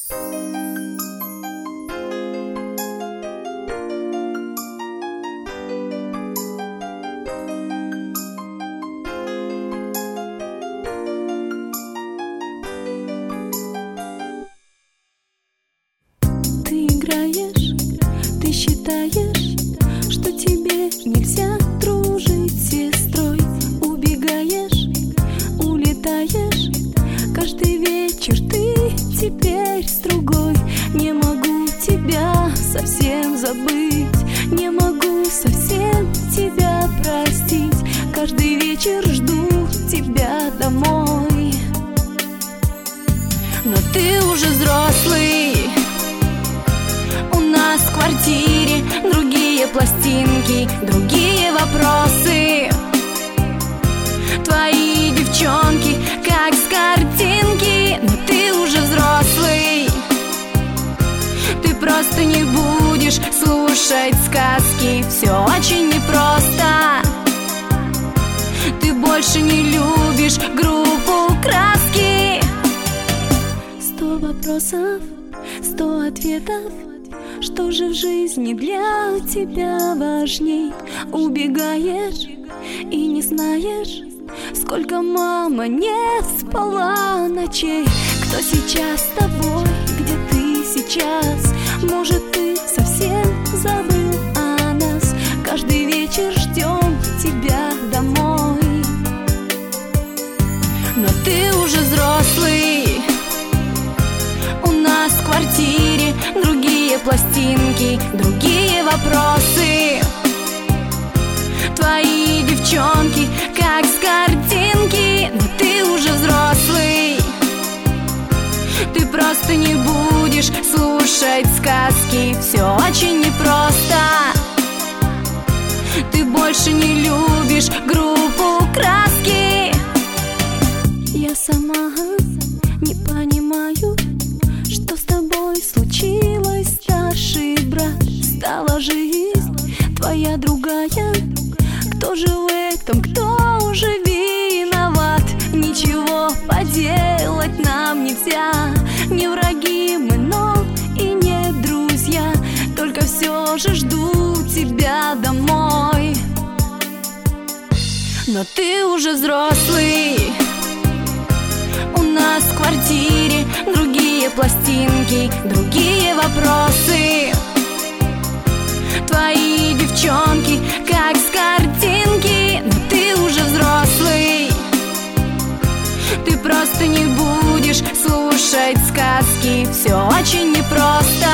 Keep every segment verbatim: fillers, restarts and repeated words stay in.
Ты считаешь, что тебе нельзя дружить с сестрой? Убегаешь, улетаешь, каждый вечер ты теперь с другой. Не могу тебя совсем забыть, не могу совсем тебя простить. Каждый вечер жду тебя домой. Но ты уже взрослый, в квартире другие пластинки, другие вопросы. Твои девчонки, как с картинки. Но ты уже взрослый, ты просто не будешь слушать сказки. Все очень непросто, ты больше не любишь группу «Краски». Сто вопросов, сто ответов. Что же в жизни для тебя важней? Убегаешь и не знаешь, сколько мама не спала ночей. Кто сейчас с тобой, где ты сейчас? Может, ты совсем забыл о нас? Каждый вечер ждем тебя домой. Но ты уже взрослый, у нас в квартире другие пластинки, другие вопросы. Твои девчонки, как с картинки. Но ты уже взрослый, ты просто не будешь слушать сказки. Все очень непросто, ты больше не любишь группу «Краски». Я сама не понимаю, что с тобой случилось, старший брат. Стала жизнь твоя другая. Кто же в этом, кто уже виноват? Ничего поделать нам нельзя. Не враги мы, но и не друзья. Только все же жду тебя домой. Но ты уже взрослый, у нас в квартире другие пластинки, другие вопросы. Твои девчонки, как с картинки. Но ты уже взрослый, ты просто не будешь слушать сказки. Все очень непросто,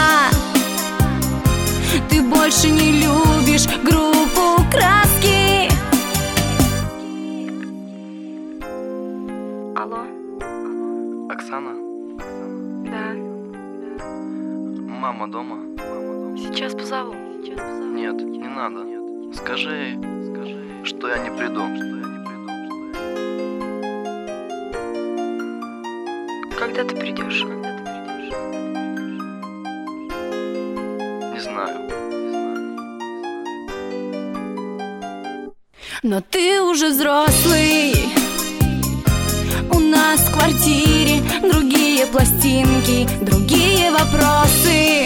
ты больше не любишь группу «Краски». Алло. Оксана? Да. Мама дома? Сейчас позову. Нет, не надо. Скажи, что я не приду. Когда ты придешь? Не знаю. Но ты уже взрослый, у нас в квартире другие пластинки, другие вопросы.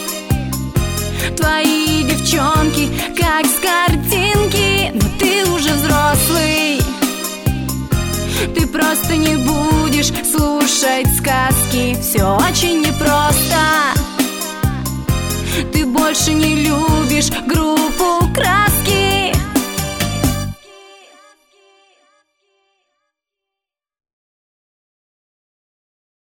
Твои девчонки, как с картинки. Но ты уже взрослый, ты просто не будешь слушать сказки. Все очень непросто, ты больше не любишь